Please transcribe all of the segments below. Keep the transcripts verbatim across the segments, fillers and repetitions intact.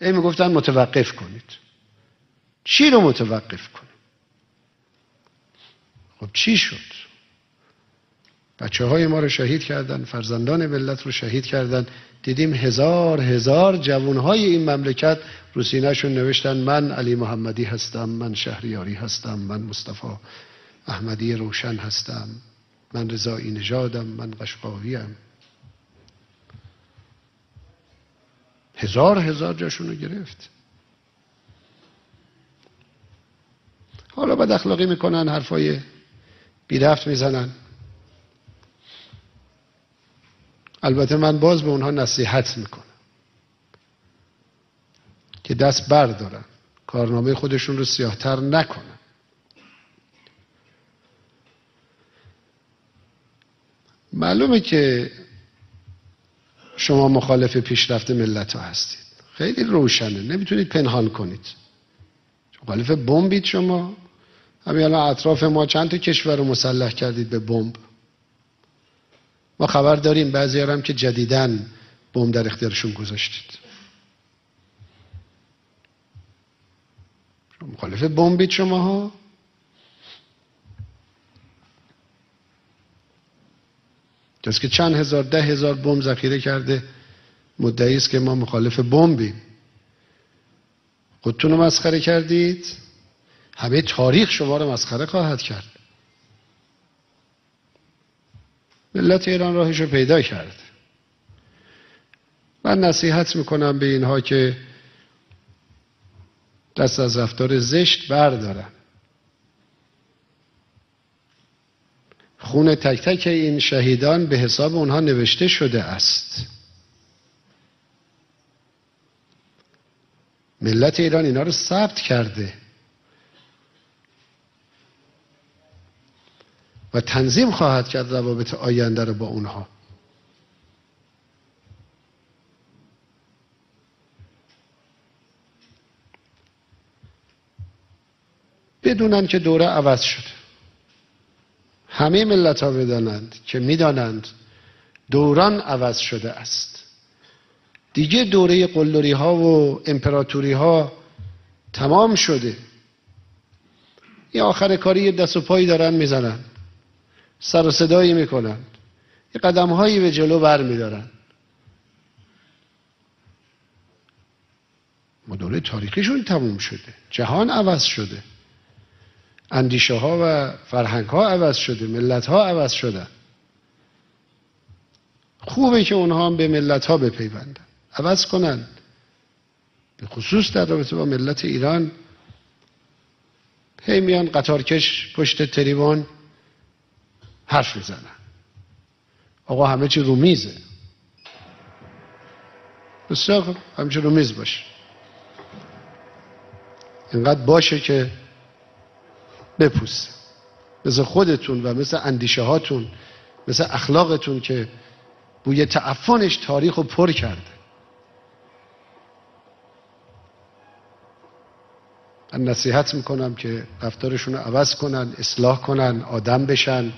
ای میگفتن متوقف کنید. چی رو متوقف کنید؟ خب چی شد؟ بچه های ما رو شهید کردن، فرزندان ملت رو شهید کردن. دیدیم هزار هزار جوان های این مملکت رو سینه‌شون نوشتن من علی محمدی هستم، من شهریاری هستم، من مصطفی احمدی روشن هستم، من رضایی نژادم، من قشقاییم. هزار هزار جاشون رو گرفت. حالا بد اخلاقی میکنن، حرفای بی رفت میزنن. البته من باز به اونها نصیحت میکنم که دست بردارن، کارنامه خودشون رو سیاه‌تر نکنن. معلومه که شما مخالف پیشرفت ملت ها هستید، خیلی روشنه، نمیتونید پنهان کنید. مخالف بمبید شما. همین الان اطراف ما چند تا کشور رو مسلح کردید به بمب. ما خبر داریم بعضی‌ها هم که جدیداً بمب در اختیارشون گذاشتید. مخالف بمبید شماها. کسی که چند هزار ده هزار بمب ذخیره کرده مدعی است که ما مخالف بمبیم. خودتون رو مسخره کردید، همه تاریخ شما رو مسخره خواهد کرد. ملت ایران راهش رو پیدا کرد. من نصیحت میکنم به اینها که دست از رفتار زشت بردارن. خون تک تک این شهیدان به حساب اونها نوشته شده است. ملت ایران اینا رو ثبت کرده و تنظیم خواهد کرد روابط آینده رو با اونها. بدونن که دوره عوض شده. همه ملت ها بدانند که میدانند دوران عوض شده است. دیگه دوره قلدری ها و امپراتوری ها تمام شده. یه آخر کاری یه دست و پایی دارن میزنن، سر و صدایی میکنن، یه قدم هایی به جلو بر میدارن. ما دوره تاریخیشون تموم شده. جهان عوض شده، اندیشه ها و فرهنگ ها عوض شده، ملت ها عوض شدن. خوبه که اونها هم به ملت ها بپیوندن، عوض کنن. به خصوص در رابطه با ملت ایران هی میان قطارکش پشت تریبان حرف میزنن. آقا همه چی رو میزه. بسیار همه چی رو میز باشه. اینقدر باشه که بپوسه. مثل خودتون و مثل اندیشه هاتون، مثل اخلاقتون که بوی تعفنش تاریخ رو پر کرده. من نصیحت میکنم که رفتارشون رو عوض کنن، اصلاح کنن، آدم بشن،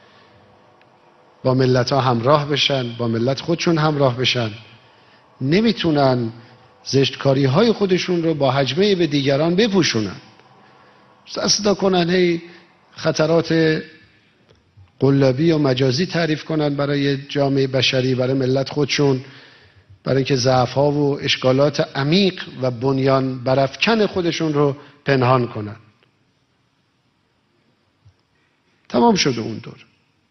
با ملت ها همراه بشن، با ملت خودشون همراه بشن. نمیتونن زشتکاری های خودشون رو با هجمه به دیگران بپوشونن. صدا کنن هی خطرات قلابی و مجازی تعریف کنن برای جامعه بشری، برای ملت خودشون، برای اینکه ضعف ها و اشکالات عمیق و بنیان برافکن خودشون رو پنهان کنن. تمام شده اون دور.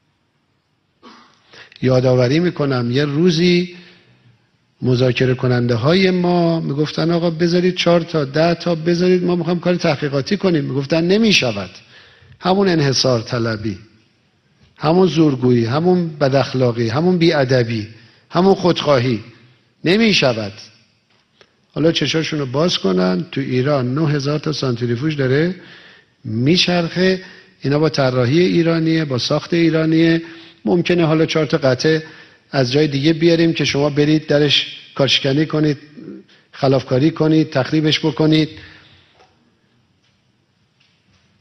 یادآوری میکنم یه روزی مذاکره کننده های ما میگفتن آقا بذارید چهار تا ده تا بذارید، ما میخوایم کار تحقیقاتی کنیم. میگفتن نمیشود. همون انحصار طلبی، همون زورگویی، همون بداخلاقی، همون بیادبی، همون خودخواهی نمیشود. حالا چشاشونو باز کنن. تو ایران نه هزار تا سانتریفوژ داره میچرخه. اینا با طراحی ایرانیه، با ساخت ایرانیه. ممکنه حالا چهار تا قطعه از جای دیگه بیاریم که شما برید درش کارشکنی کنید، خلافکاری کنید، تخریبش بکنید.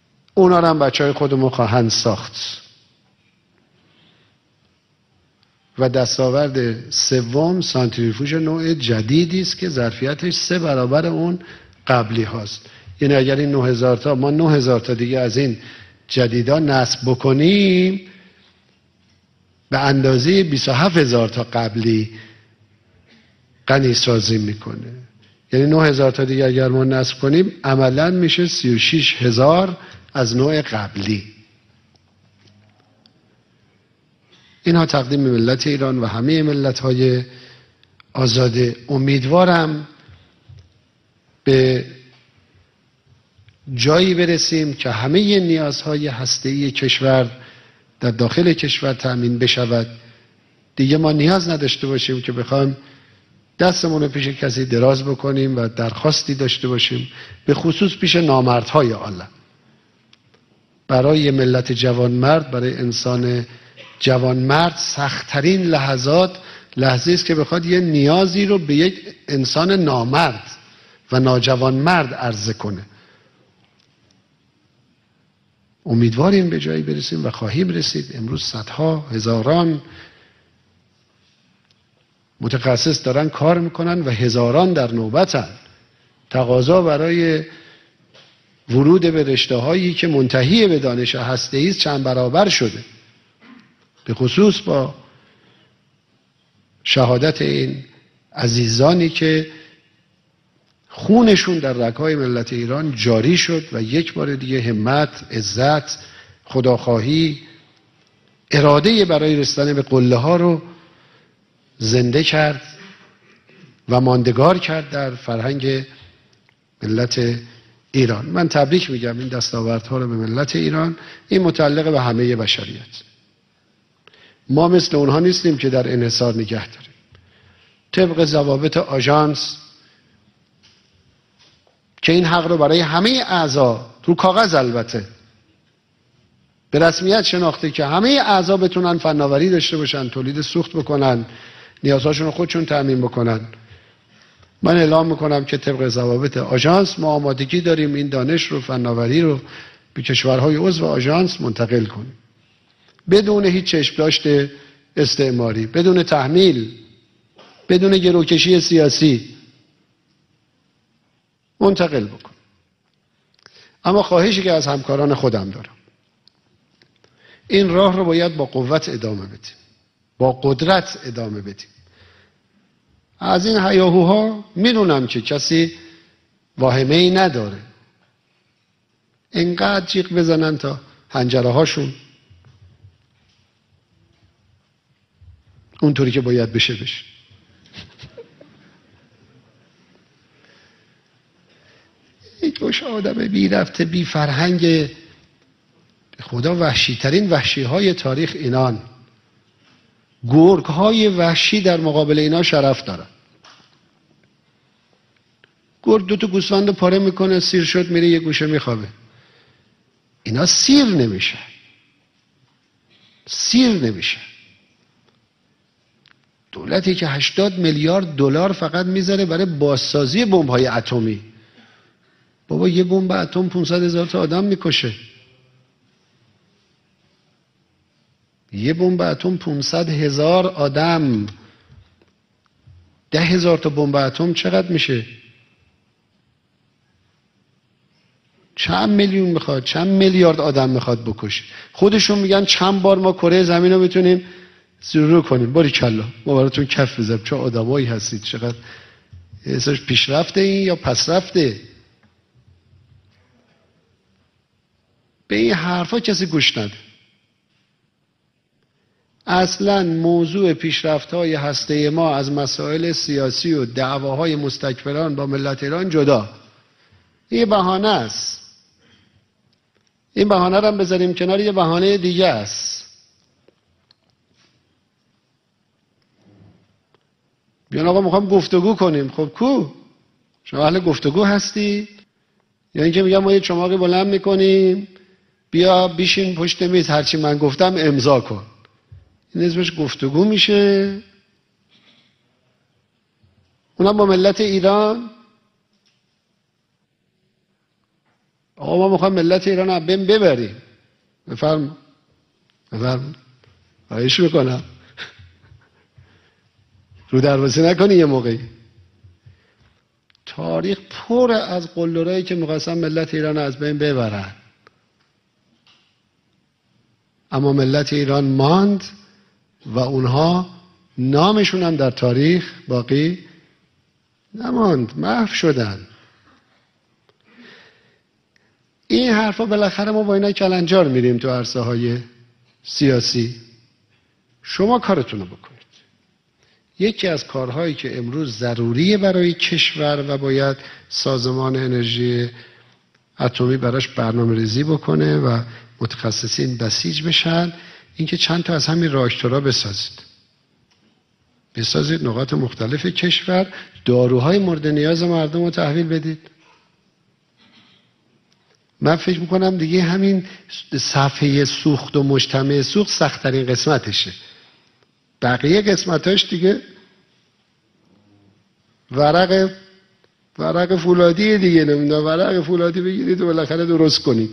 اونا رو هم بچه های خودمون خواهند ساخت. و دستاورد سوم سانتریفوژ نوع جدیدی است که ظرفیتش سه برابر اون قبلی هاست. یعنی اگر این نه هزار تا ما نه هزار تا دیگه از این جدیدا نصب بکنیم به اندازه بیست و هفت هزار تا قبلی غنی سازی میکنه. یعنی نه هزار تا دیگه اگر ما نصب کنیم عملا میشه سی و شش هزار از نوع قبلی. اینها تقدیم ملت ایران و همه ملت‌های آزاده. امیدوارم به جایی برسیم که همه نیازهای هسته‌ای کشور در داخل کشور تأمین بشود. دیگه ما نیاز نداشته باشیم که بخوایم دستمون رو پیش کسی دراز بکنیم و درخواستی داشته باشیم، به خصوص پیش نامردهای عالم. برای ملت جوانمرد، برای انسان جوانمرد سخت‌ترین لحظات لحظه است که بخواد یه نیازی رو به یک انسان نامرد و ناجوانمرد عرضه کنه. امیدواریم به جایی برسیم و خواهیم رسید. امروز صدها هزاران متخصص دارن کار میکنن و هزاران در نوبتن. تقاضا برای ورود به رشته هایی که منتهی به دانش هسته‌ای است چند برابر شده، به خصوص با شهادت این عزیزانی که خونشون در رگ‌های ملت ایران جاری شد و یک بار دیگه همت، عزت، خداخواهی، اراده برای رسیدن به قله ها رو زنده کرد و ماندگار کرد در فرهنگ ملت ایران. من تبریک میگم این دستاوردها رو به ملت ایران. این متعلق به همه بشریت. ما مثل اونها نیستیم که در انحصار نگه داریم. طبق ضوابط آژانس که این حق رو برای همه اعضا رو کاغذ البته به رسمیت شناخته که همه اعضا بتونن فناوری داشته باشن، تولید سوخت بکنن، نیازهاشون رو خودشون تامین بکنن. من اعلام میکنم که طبق ضوابط آژانس ما آمادگی داریم این دانش رو، فناوری رو به کشورهای عضو آژانس منتقل کنیم بدون هیچ چشم داشته استعماری، بدون تحمیل، بدون گروکشی سیاسی منتقل بکن. اما خواهشی که از همکاران خودم دارم، این راه رو باید با قوت ادامه بدیم، با قدرت ادامه بدیم. از این هیاهوها میدونم که کسی واهمه ای نداره، انقدر جیغ بزنن تا حنجره هاشون اونطوری که باید بشه بشه. یک گوش آدم بی رفته بی فرهنگ، خدا وحشی ترین وحشی های تاریخ اینان. گرگ های وحشی در مقابل اینا شرف دارن. گرگ دو تا گوسفند پاره میکنه، سیر شد میره یه گوشه میخوابه. اینا سیر نمیشه، سیر نمیشه. دولتی که هشتاد میلیارد دلار فقط میذاره برای بازسازی بمب‌های اتمی. بابا یه بمب اتم پانصد هزار تا آدم میکشه. یه بمب اتم پانصد هزار آدم. ده هزار تا بمب اتم چقدر میشه؟ چند میلیون میخواد؟ چند میلیارد آدم میخواد بکشه؟ خودشون میگن چند بار ما کره زمین رو میتونیم زیرو کنیم. باریکلا، ما براتون کف بزنیم. چه آدمایی هستید، چقدر احساس پیشرفته این یا پسرفته؟ به این حرفا کسی گوش نده. اصلا موضوع پیشرفت‌های هسته ما از مسائل سیاسی و دعواهای مستکبران با ملت ایران جدا. این بهانه است. این بهانه رو هم بذاریم کنار، یه بهانه دیگه است. بیان آقا میخوام گفتگو کنیم. خب کو؟ شما اهل گفتگو هستی؟ یا اینکه میگم ما یه چماقی بلند میکنیم بیا بیشین پشت میز هرچی من گفتم امضا کن. این اسمش گفتگو میشه؟ اونم با ملت ایران. آقا ما میخوام ملت ایران رو بین ببریم. بفرم بفرم خواهش میکنم. رو دروازه نکنی یه موقعی. تاریخ پر از قلدرایی که می‌خواستن ملت ایران از بین ببرن، اما ملت ایران ماند و اونها نامشون هم در تاریخ باقی نماند، محو شدن. این حرفا بالاخره ما با اینا کلنجار میریم تو عرصه های سیاسی. شما کارتون رو بکنید. یکی از کارهایی که امروز ضروریه برای کشور و باید سازمان انرژی اتمی براش برنامه ریزی بکنه و متخصصین بسیج بشن، اینکه چند تا از همین راکتورها بسازید. بسازید نقاط مختلف کشور، داروهای مورد نیاز مردم رو تحویل بدید. من فکر میکنم دیگه همین صفحه سوخت و مجتمع سوخت سخت‌ترین قسمتشه. بقیه قسمتاش دیگه ورق ورق فولادی دیگه، نمیدونم ورق فولادی بگیرید و بالاخره درست کنید.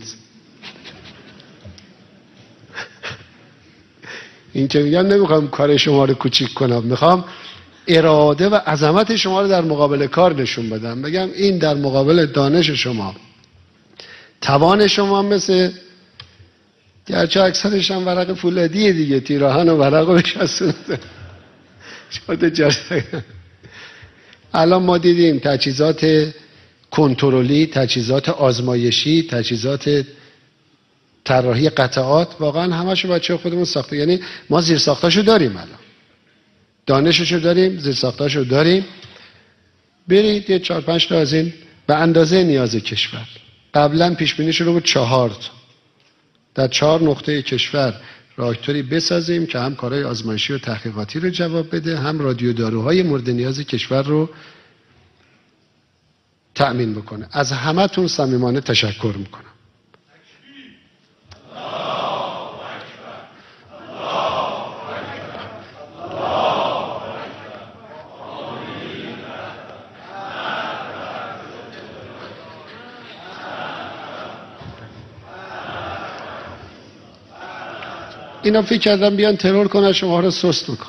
این که میگم نمیخوام کار شما رو کوچیک کنم، میخوام اراده و عظمت شما رو در مقابل کار نشون بدم. بگم این در مقابل دانش شما، توان شما، مثل گرچه اکثرش هم ورق فولادیه دیگه، تیراهن و ورق رو بشستونده شده جرده. الان ما دیدیم تجهیزات کنترلی، تجهیزات آزمایشی، تجهیزات طراحی قطعات، واقعا همشو بچه خودمون ساخته. یعنی ما زیر ساختاشو داریم، الان دانششو داریم، زیر ساختاشو داریم. برید یه چهار پنج تا از این به اندازه نیاز کشور. قبلا پیش بینی شده بود چهار تا در چهار نقطه کشور راکتوری بسازیم که هم کارهای آزمایشی و تحقیقاتی رو جواب بده، هم رادیو داروهای مورد نیاز کشور رو تأمین بکنه. از همتون صمیمانه تشکر میکنم. اینا فکر کردن بیان ترور کنن شما رو سست میکنن.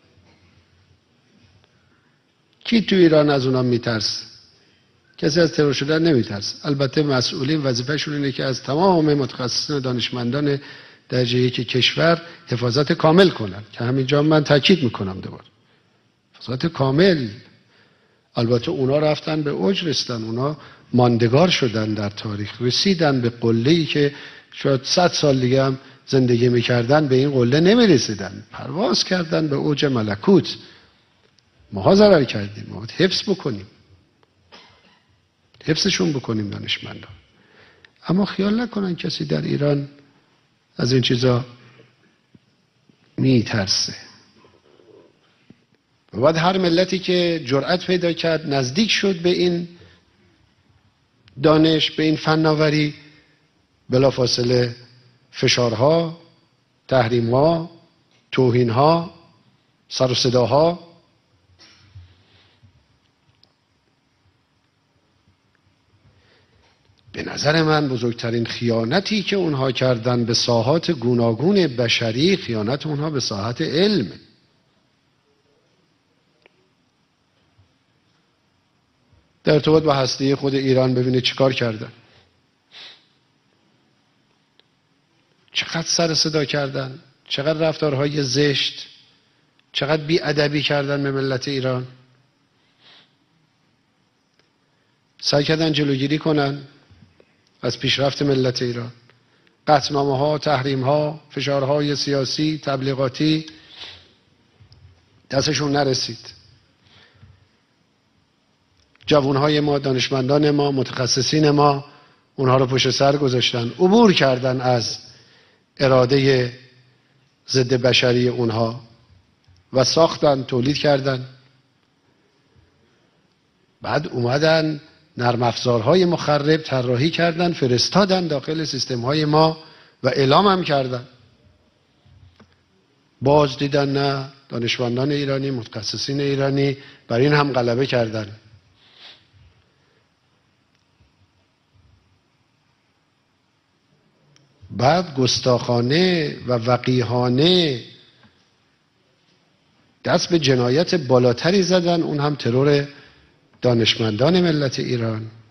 کی تو ایران از اونا میترسه؟ کسی از ترور شدن نمیترسه. البته مسئولین وظیفه‌شون اینه که از تمام متخصصین و دانشمندان درجه یک کشور حفاظت کامل کنن، که همینجا من تاکید میکنم دوباره حفاظت کامل. البته اونا رفتن به اوج رسیدن، اونا ماندگار شدن در تاریخ، رسیدن به قله‌ای که شاید صد سال دیگه هم زندگی میکردن به این قله نمیرسیدن، پرواز کردن به اوج ملکوت. ماها ضرر کردیم، ما حفظ بکنیم، حفظشون بکنیم دانشمندان. اما خیال نکنن کسی در ایران از این چیزا میترسه. و بعد هر ملتی که جرأت پیدا کرد نزدیک شد به این دانش، به این فناوری، بلافاصله فشارها، تحریمها، توهینها، سر و صداها، به نظر من بزرگترین خیانتی که اونها کردن به ساحات گوناگون بشری، خیانت اونها به ساحت علم. در ارتباط با هسته خود ایران ببینید چیکار کردن، چقدر سر صدا کردن، چقدر رفتارهای زشت، چقدر بی‌ادبی کردن به ملت ایران. سعی کردن جلوگیری کنن از پیشرفت ملت ایران. قطعنامه ها، تحریم ها، فشارهای سیاسی، تبلیغاتی دستشون نرسید. جوانهای ما، دانشمندان ما، متخصصین ما اونها رو پشت سر گذاشتن، عبور کردن از اراده ضد بشری اونها و ساختن، تولید کردن. بعد اومدن نرم افزارهای مخرب طراحی کردن، فرستادن داخل سیستم های ما و اعلام هم کردن. باز دیدن نه، دانشمندان ایرانی، متخصصین ایرانی بر این هم غلبه کردن. بعد گستاخانه و وقیحانه دست به جنایت بالاتری زدن، اون هم ترور دانشمندان ملت ایران.